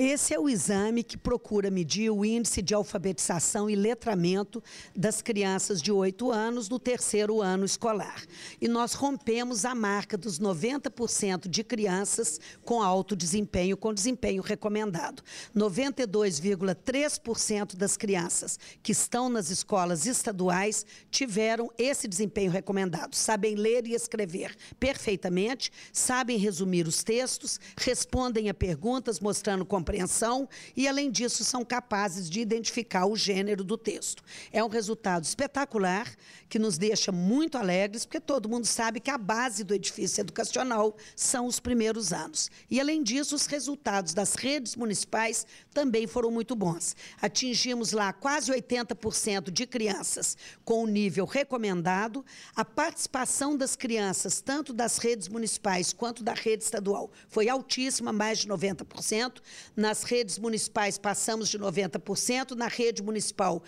Esse é o exame que procura medir o índice de alfabetização e letramento das crianças de 8 anos no terceiro ano escolar. E nós rompemos a marca dos 90% de crianças com alto desempenho, com desempenho recomendado. 92,3% das crianças que estão nas escolas estaduais tiveram esse desempenho recomendado. Sabem ler e escrever perfeitamente, sabem resumir os textos, respondem a perguntas mostrando compreensão e, além disso, são capazes de identificar o gênero do texto. É um resultado espetacular que nos deixa muito alegres, porque todo mundo sabe que a base do edifício educacional são os primeiros anos. E, além disso, os resultados das redes municipais também foram muito bons. Atingimos lá quase 80% de crianças com o nível recomendado. A participação das crianças, tanto das redes municipais quanto da rede estadual, foi altíssima, mais de 90%. Nas redes municipais passamos de 90%, na rede municipal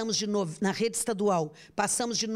na rede estadual passamos de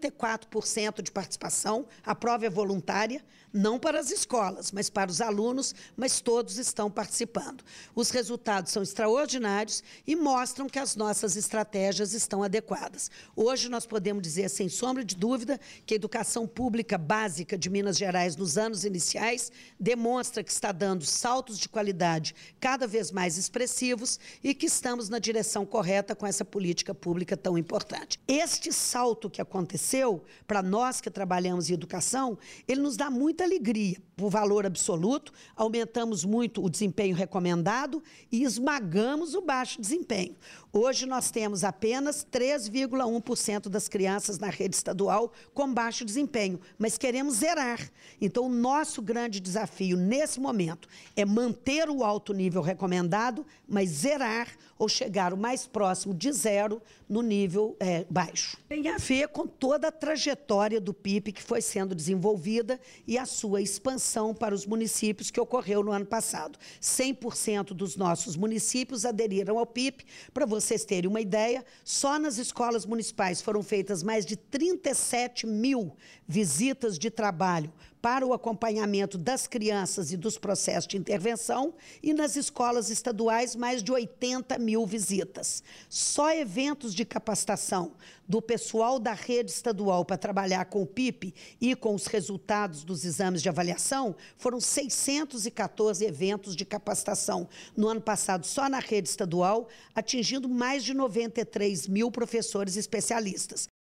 94% de participação. A prova é voluntária, não para as escolas, mas para os alunos, mas todos estão participando. Os resultados são extraordinários e mostram que as nossas estratégias estão adequadas. Hoje nós podemos dizer, sem sombra de dúvida, que a educação pública básica de Minas Gerais nos anos iniciais demonstra que está dando saltos de qualidade cada vez mais expressivos e que estamos na direção correta com essa política pública tão importante. Este salto que aconteceu, para nós que trabalhamos em educação, ele nos dá muita alegria. Por valor absoluto, aumentamos muito o desempenho recomendado e esmagamos o baixo desempenho. Hoje nós temos apenas 3,1% das crianças na rede estadual com baixo desempenho, mas queremos zerar. Então, o nosso grande desafio nesse momento é manter o alto nível recomendado, mas zerar ou chegar o mais próximo de zero no nível baixo. Tem a ver com toda a trajetória do PIP que foi sendo desenvolvida e a sua expansão para os municípios que ocorreu no ano passado. 100% dos nossos municípios aderiram ao PIP. Para vocês terem uma ideia, só nas escolas municipais foram feitas mais de 37 mil visitas de trabalho para o acompanhamento das crianças e dos processos de intervenção, e nas escolas estaduais mais de 80 mil visitas. Só eventos de capacitação do pessoal da rede estadual para trabalhar com o PIP e com os resultados dos exames de avaliação foram 614 eventos de capacitação no ano passado, só na rede estadual, atingindo mais de 93 mil professores especialistas.